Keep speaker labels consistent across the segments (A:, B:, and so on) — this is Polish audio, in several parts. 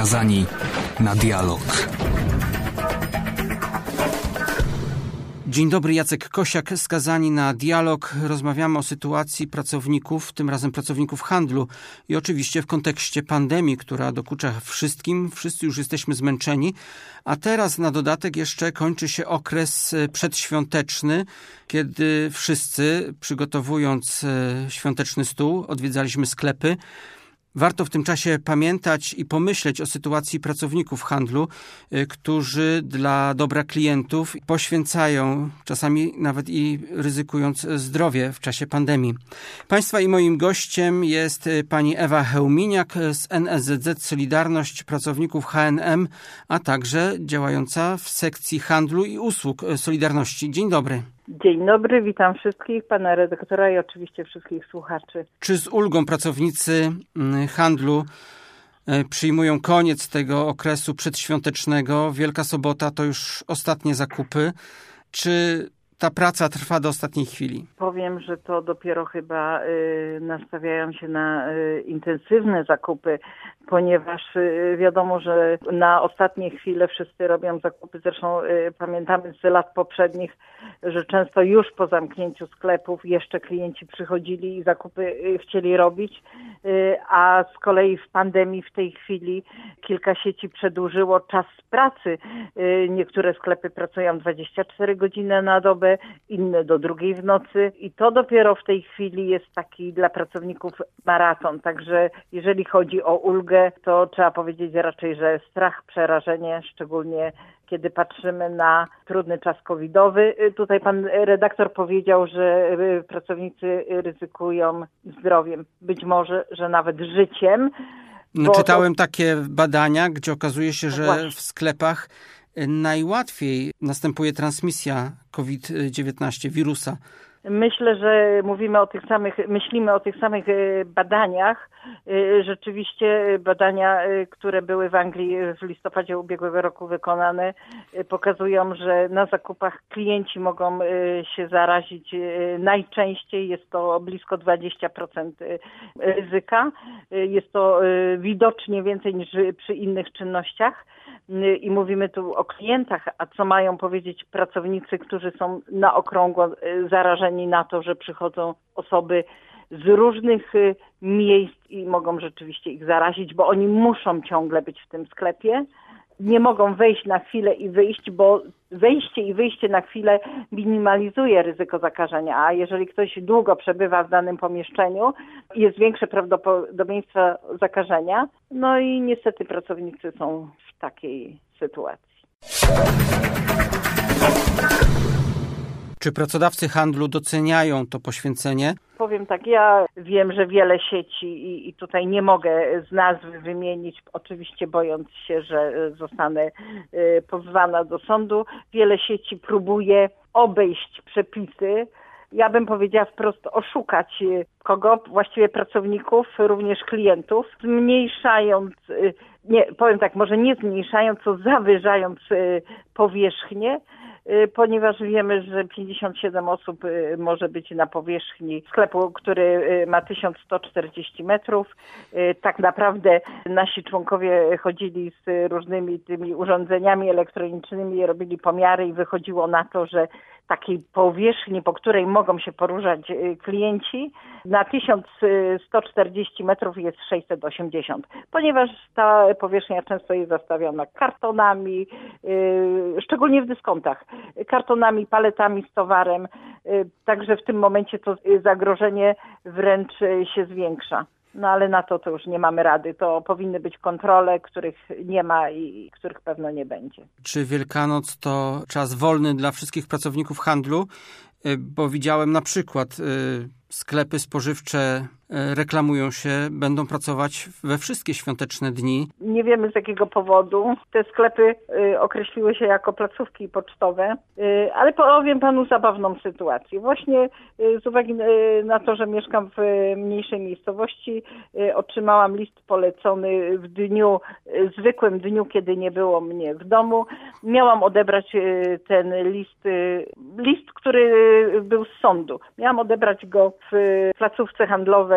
A: skazani na dialog.
B: Dzień dobry, Jacek Kosiak, Skazani na dialog. Rozmawiamy o sytuacji pracowników, tym razem pracowników handlu i oczywiście w kontekście pandemii, która dokucza wszystkim. Wszyscy już jesteśmy zmęczeni, a teraz na dodatek jeszcze kończy się okres przedświąteczny, kiedy wszyscy, przygotowując świąteczny stół, odwiedzaliśmy sklepy. Warto w tym czasie pamiętać i pomyśleć o sytuacji pracowników handlu, którzy dla dobra klientów poświęcają, czasami nawet i ryzykując zdrowie w czasie pandemii. Państwa i moim gościem jest pani Ewa Chełminiak z NSZZ Solidarność Pracowników H&M, a także działająca w sekcji handlu i usług Solidarności. Dzień dobry.
C: Dzień dobry, witam wszystkich, pana redaktora i oczywiście wszystkich słuchaczy.
B: Czy z ulgą pracownicy handlu przyjmują koniec tego okresu przedświątecznego? Wielka Sobota to już ostatnie zakupy. Czy ta praca trwa do ostatniej chwili?
C: Powiem, że to dopiero chyba nastawiają się na intensywne zakupy, ponieważ wiadomo, że na ostatnie chwile wszyscy robią zakupy. Zresztą pamiętamy z lat poprzednich, że często już po zamknięciu sklepów jeszcze klienci przychodzili i zakupy chcieli robić, a z kolei w pandemii w tej chwili kilka sieci przedłużyło czas pracy. Niektóre sklepy pracują 24 godziny na dobę, inne do 2 w nocy i to dopiero w tej chwili jest taki dla pracowników maraton. Także jeżeli chodzi o ulgę, to trzeba powiedzieć raczej, że strach, przerażenie, szczególnie kiedy patrzymy na trudny czas covidowy. Tutaj pan redaktor powiedział, że pracownicy ryzykują zdrowiem, być może, że nawet życiem.
B: Czytałem takie badania, gdzie okazuje się, że w sklepach najłatwiej następuje transmisja COVID-19, wirusa.
C: Myślę, że myślimy o tych samych badaniach. Rzeczywiście badania, które były w Anglii w listopadzie ubiegłego roku wykonane, pokazują, że na zakupach klienci mogą się zarazić najczęściej. Jest to blisko 20% ryzyka. Jest to widocznie więcej niż przy innych czynnościach. I mówimy tu o klientach, a co mają powiedzieć pracownicy, którzy są na okrągło zarażeni na to, że przychodzą osoby z różnych miejsc i mogą rzeczywiście ich zarazić, bo oni muszą ciągle być w tym sklepie. Nie mogą wejść na chwilę i wyjść, bo wejście i wyjście na chwilę minimalizuje ryzyko zakażenia, a jeżeli ktoś długo przebywa w danym pomieszczeniu, jest większe prawdopodobieństwo zakażenia. No i niestety pracownicy są w takiej sytuacji.
B: Czy pracodawcy handlu doceniają to poświęcenie?
C: Powiem tak, ja wiem, że wiele sieci i tutaj nie mogę z nazwy wymienić, oczywiście bojąc się, że zostanę pozwana do sądu. Wiele sieci próbuje obejść przepisy. Ja bym powiedziała wprost oszukać kogo? Właściwie pracowników, również klientów, zmniejszając, może nie zmniejszając, co zawyżając powierzchnię, ponieważ wiemy, że 57 osób może być na powierzchni sklepu, który ma 1140 metrów. Tak naprawdę nasi członkowie chodzili z różnymi tymi urządzeniami elektronicznymi, robili pomiary i wychodziło na to, że takiej powierzchni, po której mogą się poruszać klienci, na 1140 metrów jest 680, ponieważ ta powierzchnia często jest zastawiona kartonami, szczególnie w dyskontach, kartonami, paletami z towarem, także w tym momencie to zagrożenie wręcz się zwiększa. No ale na to już nie mamy rady. To powinny być kontrole, których nie ma i których pewno nie będzie.
B: Czy Wielkanoc to czas wolny dla wszystkich pracowników handlu? Bo widziałem na przykład sklepy spożywcze reklamują się, będą pracować we wszystkie świąteczne dni.
C: Nie wiemy z jakiego powodu. Te sklepy określiły się jako placówki pocztowe, ale powiem panu zabawną sytuację. Właśnie z uwagi na to, że mieszkam w mniejszej miejscowości, otrzymałam list polecony w zwykłym dniu, kiedy nie było mnie w domu. Miałam odebrać ten list, który był z sądu. Miałam odebrać go w placówce handlowej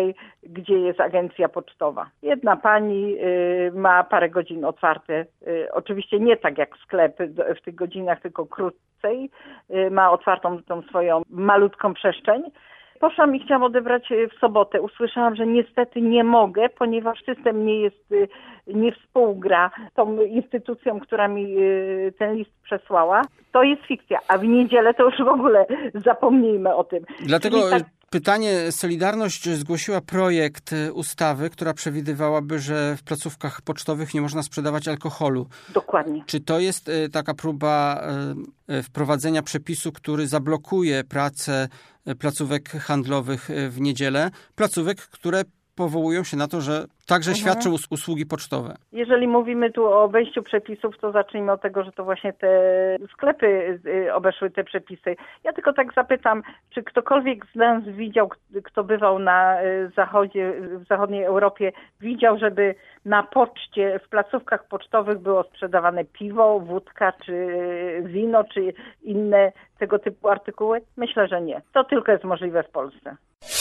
C: tutaj, gdzie jest agencja pocztowa. Jedna pani ma parę godzin otwarte, oczywiście nie tak jak sklep w tych godzinach, tylko krócej, ma otwartą tą swoją malutką przestrzeń. Poszłam i chciałam odebrać w sobotę. Usłyszałam, że niestety nie mogę, ponieważ system nie współgra z tą instytucją, która mi ten list przesłała. To jest fikcja, a w niedzielę to już w ogóle zapomnijmy o tym.
B: Dlatego pytanie, Solidarność zgłosiła projekt ustawy, która przewidywałaby, że w placówkach pocztowych nie można sprzedawać alkoholu.
C: Dokładnie.
B: Czy to jest taka próba wprowadzenia przepisu, który zablokuje pracę placówek handlowych w niedzielę? Placówek, które powołują się na to, że także świadczą usługi pocztowe.
C: Jeżeli mówimy tu o obejściu przepisów, to zacznijmy od tego, że to właśnie te sklepy obeszły te przepisy. Ja tylko tak zapytam, czy ktokolwiek z nas widział, kto bywał na zachodzie, w zachodniej Europie, widział, żeby na poczcie, w placówkach pocztowych było sprzedawane piwo, wódka, czy wino, czy inne tego typu artykuły? Myślę, że nie. To tylko jest możliwe w Polsce.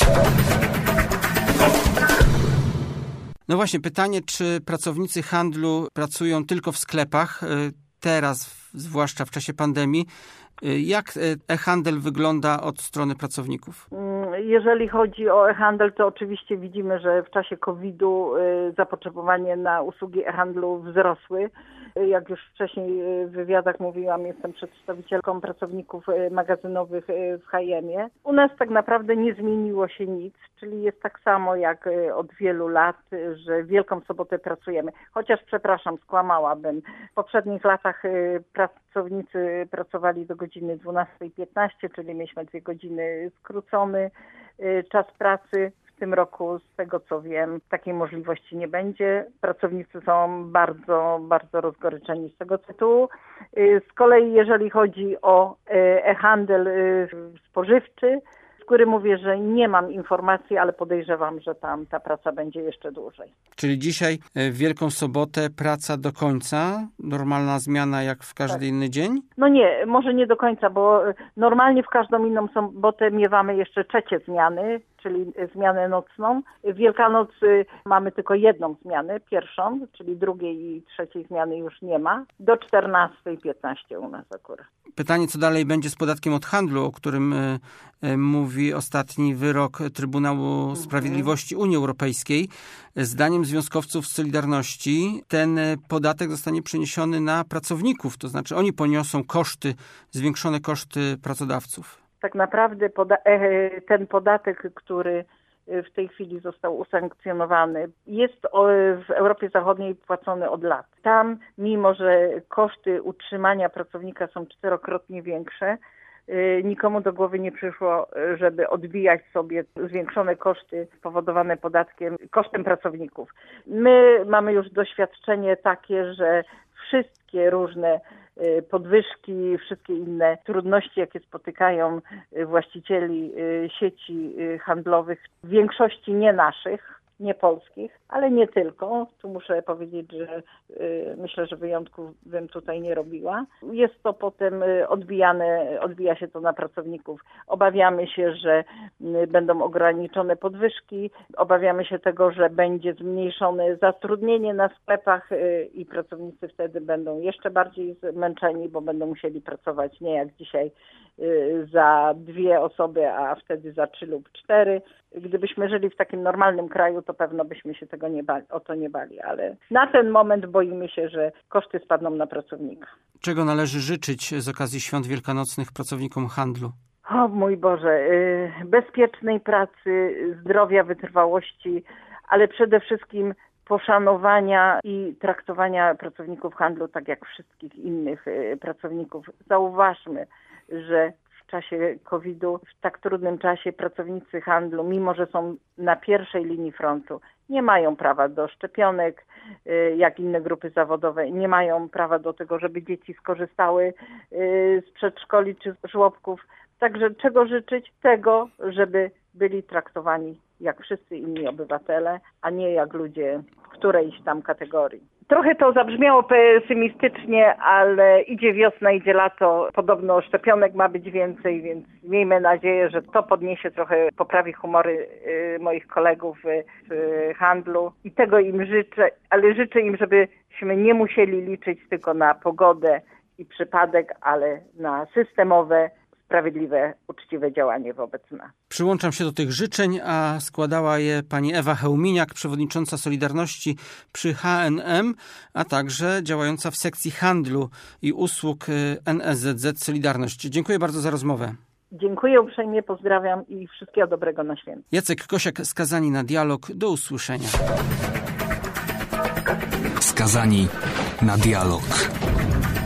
B: No właśnie, pytanie, czy pracownicy handlu pracują tylko w sklepach, teraz, zwłaszcza w czasie pandemii. Jak e-handel wygląda od strony pracowników?
C: Jeżeli chodzi o e-handel, to oczywiście widzimy, że w czasie COVID-u zapotrzebowanie na usługi e-handlu wzrosły. Jak już wcześniej w wywiadach mówiłam, jestem przedstawicielką pracowników magazynowych w H&M-ie. U nas tak naprawdę nie zmieniło się nic, czyli jest tak samo jak od wielu lat, że Wielką Sobotę pracujemy. Chociaż, przepraszam, skłamałabym. W poprzednich latach pracownicy pracowali do godziny 12:15, czyli mieliśmy 2 godziny skrócony czas pracy. W tym roku, z tego co wiem, takiej możliwości nie będzie. Pracownicy są bardzo, bardzo rozgoryczeni z tego tytułu. Z kolei jeżeli chodzi o e-handel spożywczy, z który mówię, że nie mam informacji, ale podejrzewam, że tam ta praca będzie jeszcze dłużej.
B: Czyli dzisiaj w Wielką Sobotę praca do końca? Normalna zmiana jak w każdy inny dzień?
C: No nie, może nie do końca, bo normalnie w każdą inną sobotę miewamy jeszcze trzecie zmiany, czyli zmianę nocną. W Wielkanoc mamy tylko jedną zmianę, pierwszą, czyli drugiej i trzeciej zmiany już nie ma. Do 14:15 u nas akurat.
B: Pytanie, co dalej będzie z podatkiem od handlu, o którym mówi ostatni wyrok Trybunału Sprawiedliwości Unii Europejskiej. Zdaniem związkowców z Solidarności ten podatek zostanie przeniesiony na pracowników, to znaczy oni poniosą koszty, zwiększone koszty pracodawców.
C: Tak naprawdę ten podatek, który w tej chwili został usankcjonowany, jest w Europie Zachodniej płacony od lat. Tam, mimo że koszty utrzymania pracownika są 4-krotnie większe, nikomu do głowy nie przyszło, żeby odbijać sobie zwiększone koszty spowodowane podatkiem, kosztem pracowników. My mamy już doświadczenie takie, że wszystkie różne podwyżki, wszystkie inne trudności, jakie spotykają właścicieli sieci handlowych, w większości nie naszych, nie polskich, ale nie tylko. Tu muszę powiedzieć, że myślę, że wyjątków bym tutaj nie robiła. Jest to potem odbija się to na pracowników. Obawiamy się, że będą ograniczone podwyżki, obawiamy się tego, że będzie zmniejszone zatrudnienie na sklepach i pracownicy wtedy będą jeszcze bardziej zmęczeni, bo będą musieli pracować nie jak dzisiaj za 2 osoby, a wtedy za 3 lub 4. Gdybyśmy żyli w takim normalnym kraju, to pewno byśmy się tego nie bali, ale na ten moment boimy się, że koszty spadną na pracownika.
B: Czego należy życzyć z okazji świąt wielkanocnych pracownikom handlu?
C: O mój Boże, bezpiecznej pracy, zdrowia, wytrwałości, ale przede wszystkim poszanowania i traktowania pracowników handlu tak jak wszystkich innych pracowników. Zauważmy, że w czasie COVID-u, w tak trudnym czasie pracownicy handlu, mimo że są na pierwszej linii frontu, nie mają prawa do szczepionek, jak inne grupy zawodowe, nie mają prawa do tego, żeby dzieci skorzystały z przedszkoli czy z żłobków. Także czego życzyć? Tego, żeby byli traktowani jak wszyscy inni obywatele, a nie jak ludzie którejś tam kategorii. Trochę to zabrzmiało pesymistycznie, ale idzie wiosna, idzie lato. Podobno szczepionek ma być więcej, więc miejmy nadzieję, że to podniesie trochę, poprawi humory moich kolegów w handlu. I tego im życzę, ale życzę im, żebyśmy nie musieli liczyć tylko na pogodę i przypadek, ale na systemowe, sprawiedliwe, uczciwe działanie wobec nas.
B: Przyłączam się do tych życzeń, a składała je pani Ewa Chełminiak, przewodnicząca Solidarności przy HNM, a także działająca w sekcji handlu i usług NSZZ Solidarność. Dziękuję bardzo za rozmowę.
C: Dziękuję uprzejmie, pozdrawiam i wszystkiego dobrego na święta.
B: Jacek Kosiak, Skazani na dialog. Do usłyszenia.
A: Skazani na dialog.